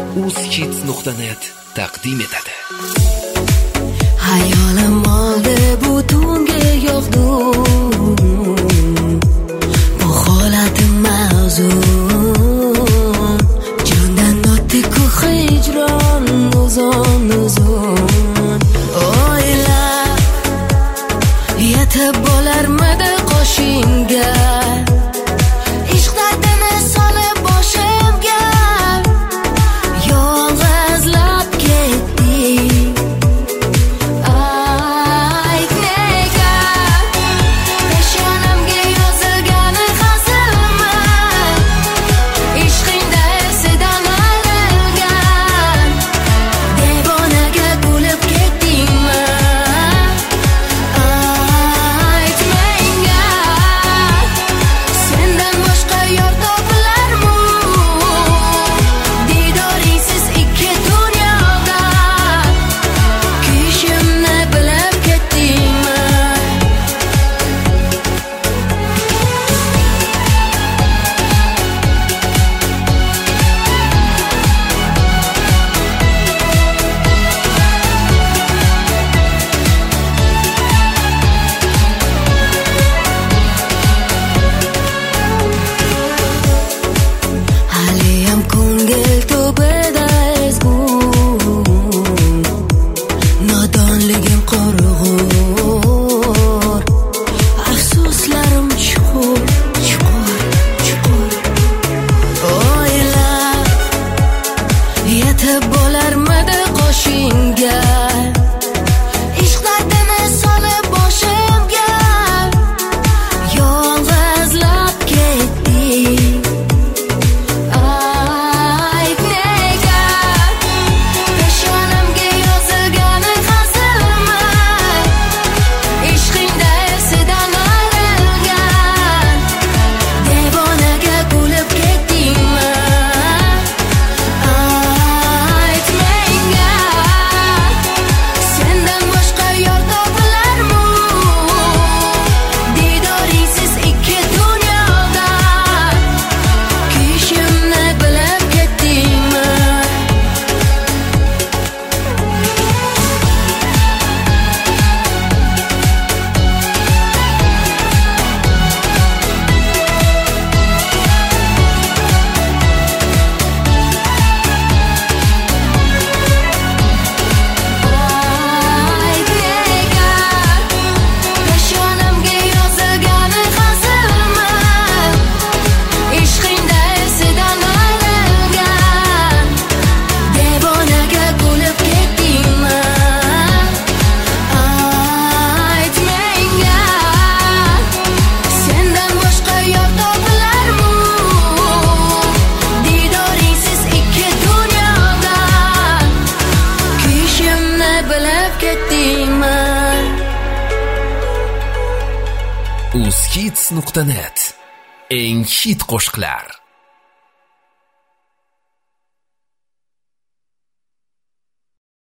uzhits.net taqdim etadi. Hayolim oldi butunga yo'qdim, bu holatim ma'zum, jondan o'tdi-ku hijron uzun. O'ylab yetib bo'larmidi qoshingga, ishq dardini solib boshimga, yolg'izlab ketding. Ayt nega peshonamga yozilgani hazilmi, ishqingda esidan ayrilgan devonaga bo'lib ketdingmi? Ayt menga, sendan boshqa yor topilarmi? Didoringsiz ikki dunyoda kuyishimni bilib ketdingmi? Haliyam ko'ngil tubida ezgu, nodonligim qorg'ur, afsuslarim chuqur, chuqur, chuqur. O'ylab yetib bo'larmidi qoshingga, ishq dardini solib boshimga, yolg'izlab ketding. Ayt nega peshonamga yozilgani hazilmi, ishqingda esidan ayrilgan devonaga bo'lib ketdingmi? Ayt menga, sendan boshqa yor topilarmi? Didoringsiz ikki dunyoda kuyishimni bilib ketdingmi? Ayt nega peshonamga yozilgani hazilmi, ishqingda esidan ayrilgan devonaga bo'lib ketdingmi? Ayt menga, sendan boshqa yor topilarmi? Didoringsiz ikki dunyoda kuyishimni bilib ketdingmi? uzhits.net eng hit qo'shiqlar.